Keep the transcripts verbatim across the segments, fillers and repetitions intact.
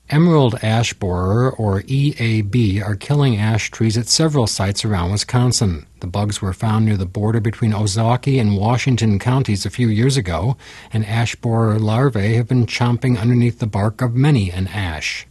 Emerald ash borer, or E A B, are killing ash trees at several sites around Wisconsin. The bugs were found near the border between Ozaukee and Washington counties a few years ago, and ash borer larvae have been chomping underneath the bark of many an ash.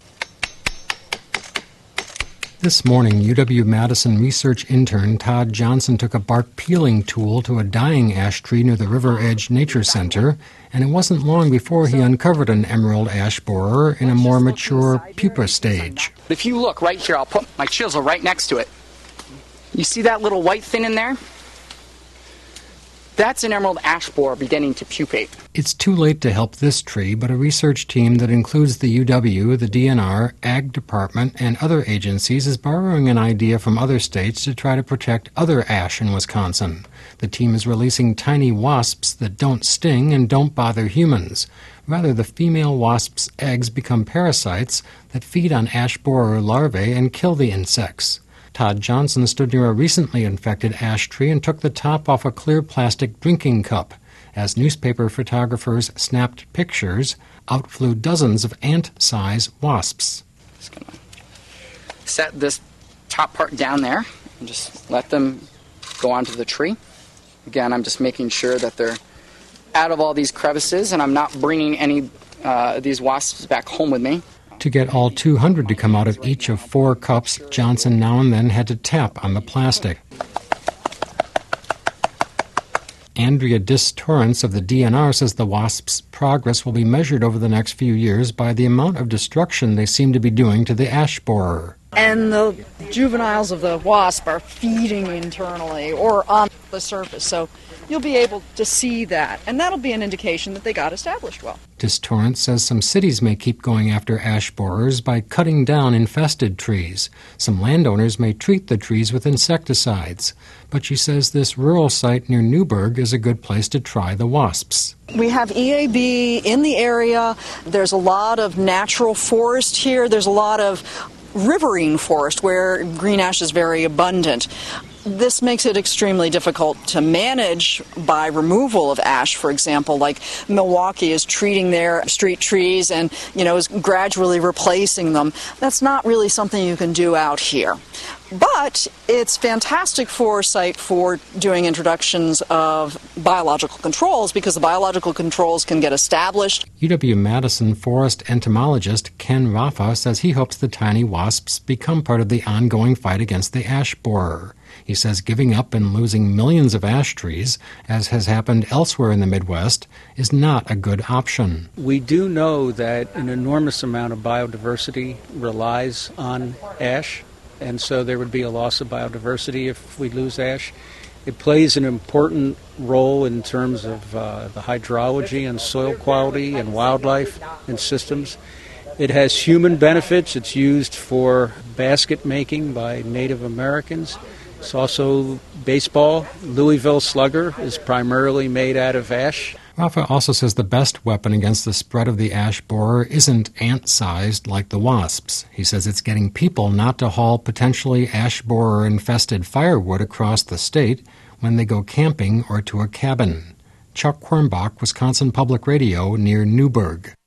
This morning, U W-Madison research intern Todd Johnson took a bark peeling tool to a dying ash tree near the River Edge Nature Center, and it wasn't long before he uncovered an emerald ash borer in a more mature pupa stage. If you look right here, I'll put my chisel right next to it. You see that little white thing in there? That's an emerald ash borer beginning to pupate. It's too late to help this tree, but a research team that includes the U W, the D N R, Ag Department, and other agencies is borrowing an idea from other states to try to protect other ash in Wisconsin. The team is releasing tiny wasps that don't sting and don't bother humans. Rather, the female wasp's eggs become parasites that feed on ash borer larvae and kill the insects. Todd Johnson stood near a recently infected ash tree and took the top off a clear plastic drinking cup. As newspaper photographers snapped pictures, out flew dozens of ant-size wasps. Just gonna set this top part down there and just let them go onto the tree. Again, I'm just making sure that they're out of all these crevices and I'm not bringing any uh, these wasps back home with me. To get all two hundred to come out of each of four cups, Johnson now and then had to tap on the plastic. Andrea Dis-Torrance of the D N R says the wasps' progress will be measured over the next few years by the amount of destruction they seem to be doing to the ash borer. And the juveniles of the wasp are feeding internally or on the surface, so you'll be able to see that, and that'll be an indication that they got established well. Dis-Torrance says some cities may keep going after ash borers by cutting down infested trees. Some landowners may treat the trees with insecticides, but she says this rural site near Newburgh is a good place to try the wasps. We have E A B in the area. There's a lot of natural forest here. There's a lot of riverine forest where green ash is very abundant. This makes it extremely difficult to manage by removal of ash, for example, like Milwaukee is treating their street trees and, you know, is gradually replacing them. That's not really something you can do out here. But it's fantastic foresight for doing introductions of biological controls because the biological controls can get established. U W-Madison forest entomologist Ken Raffa says he hopes the tiny wasps become part of the ongoing fight against the ash borer. He says giving up and losing millions of ash trees, as has happened elsewhere in the Midwest, is not a good option. We do know that an enormous amount of biodiversity relies on ash, and so there would be a loss of biodiversity if we lose ash. It plays an important role in terms of uh, the hydrology and soil quality and wildlife and systems. It has human benefits. It's used for basket making by Native Americans. It's also baseball. Louisville Slugger is primarily made out of ash. Rafa also says the best weapon against the spread of the ash borer isn't ant-sized like the wasps. He says it's getting people not to haul potentially ash borer-infested firewood across the state when they go camping or to a cabin. Chuck Quirmbach, Wisconsin Public Radio, near Newburgh.